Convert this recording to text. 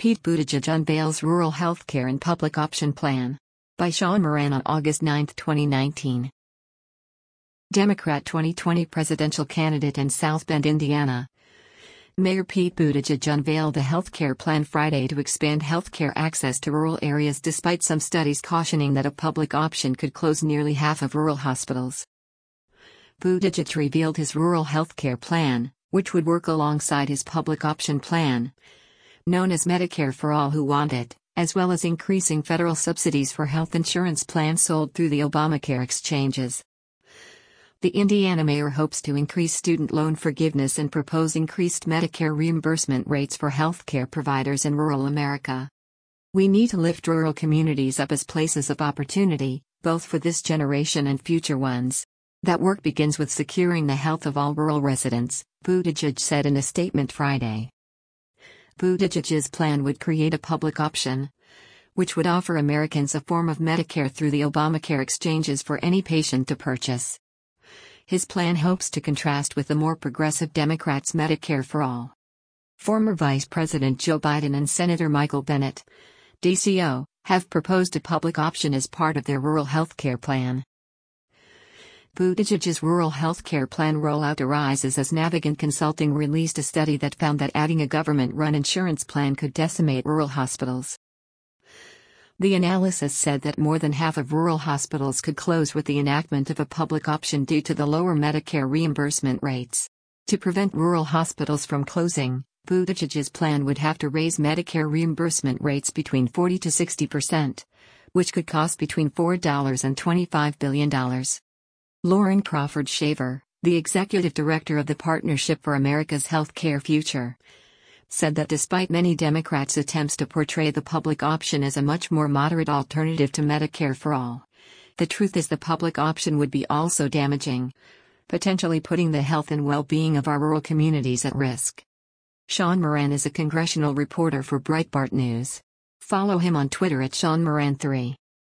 Pete Buttigieg unveils rural healthcare and public option plan. By Sean Moran on August 9, 2019. Democrat 2020 presidential candidate in South Bend, Indiana. Mayor Pete Buttigieg unveiled a healthcare plan Friday to expand healthcare access to rural areas despite some studies cautioning that a public option could close nearly half of rural hospitals. Buttigieg revealed his rural healthcare plan, which would work alongside his public option plan, known as Medicare for All Who Want It, as well as increasing federal subsidies for health insurance plans sold through the Obamacare exchanges. The Indiana mayor hopes to increase student loan forgiveness and propose increased Medicare reimbursement rates for healthcare providers in rural America. We need to lift rural communities up as places of opportunity, both for this generation and future ones. That work begins with securing the health of all rural residents, Buttigieg said in a statement Friday. Buttigieg's plan would create a public option, which would offer Americans a form of Medicare through the Obamacare exchanges for any patient to purchase. His plan hopes to contrast with the more progressive Democrats' Medicare for All. Former Vice President Joe Biden and Senator Michael Bennet, DCO, have proposed a public option as part of their rural health care plan. Buttigieg's rural health care plan rollout arises as Navigant Consulting released a study that found that adding a government-run insurance plan could decimate rural hospitals. The analysis said that more than half of rural hospitals could close with the enactment of a public option due to the lower Medicare reimbursement rates. To prevent rural hospitals from closing, Buttigieg's plan would have to raise Medicare reimbursement rates between 40 to 60%, which could cost between $4 and $25 billion. Lauren Crawford Shaver, the executive director of the Partnership for America's Healthcare Future, said that despite many Democrats' attempts to portray the public option as a much more moderate alternative to Medicare for All, the truth is the public option would be also damaging, potentially putting the health and well-being of our rural communities at risk. Sean Moran is a congressional reporter for Breitbart News. Follow him on Twitter at SeanMoran3.